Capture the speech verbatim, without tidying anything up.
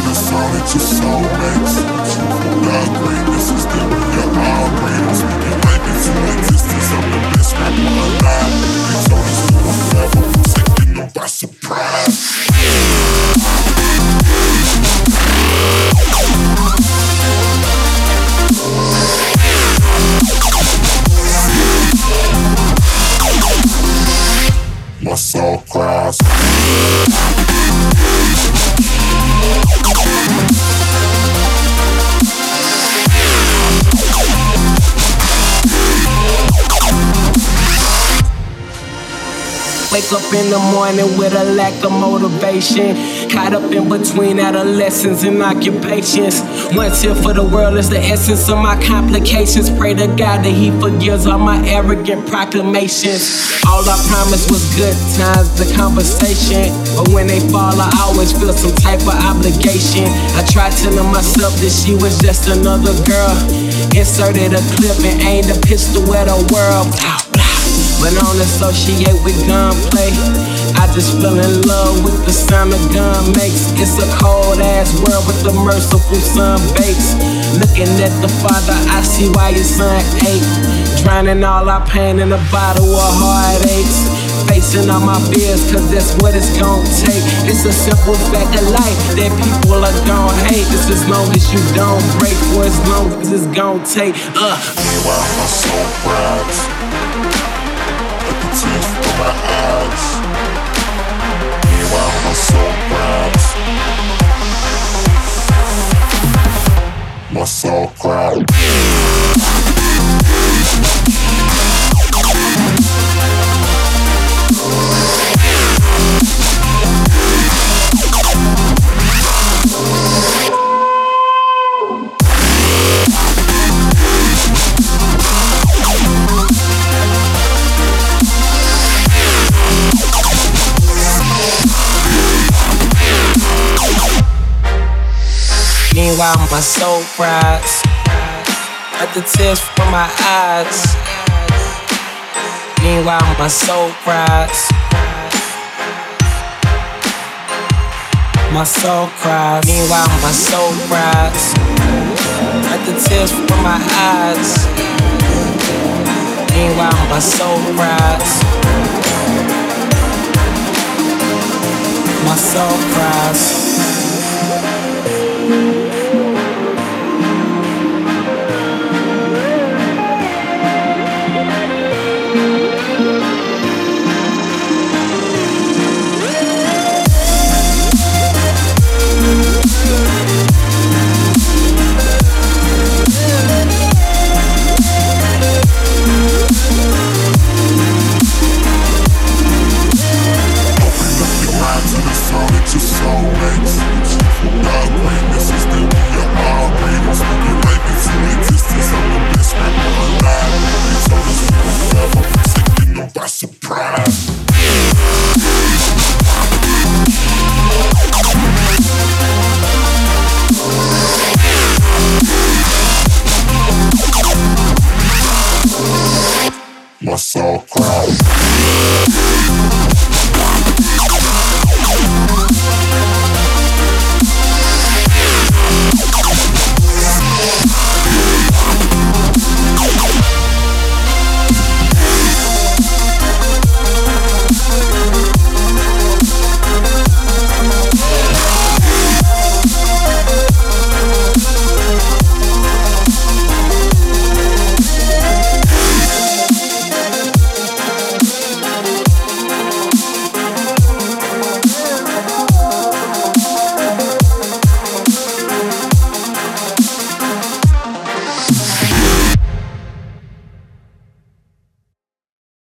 the solid to soulmates. The greatness is that we are all great. I'm speaking life into existence. I'm the best rapper alive. They told us we were forever, taking them by surprise. My soul cries. Wake up in the morning with a lack of motivation. Caught up in between adolescence and occupations. One tip for the world is the essence of my complications. Pray to God that He forgives all my arrogant proclamations. All I promised was good times, the conversation. But when they fall, I always feel some type of obligation. I tried telling myself that she was just another girl. Inserted a clip and aimed a pistol at the world. But I don't associate with gunplay. I just fell in love with the sound a gun makes. It's a cold ass world with the merciful sun bakes. Looking at the father, I see why his son ache. Drowning all our pain in a bottle of heartaches. Facing all my fears, cause that's what it's gon' take. It's a simple fact of life that people are gon' hate. It's as long as you don't break for as long as it's gon' take. Uh. Meanwhile, my soul cries. Tears from my eyes. Meanwhile, my soul cries. My soul cries. Meanwhile, my soul cries at the tears from my eyes. Meanwhile, my soul cries. My soul cries. Meanwhile, my soul cries at the tears from my eyes. Meanwhile, my soul cries. My soul cries. My soul cries.